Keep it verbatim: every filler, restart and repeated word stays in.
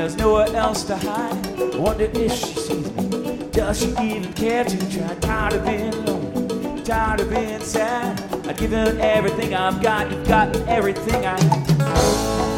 there's nowhere else to hide. I wonder if she sees me. Does she even care to try? Tired of being alone, tired of being sad. I've given everything I've got. You've got everything I have.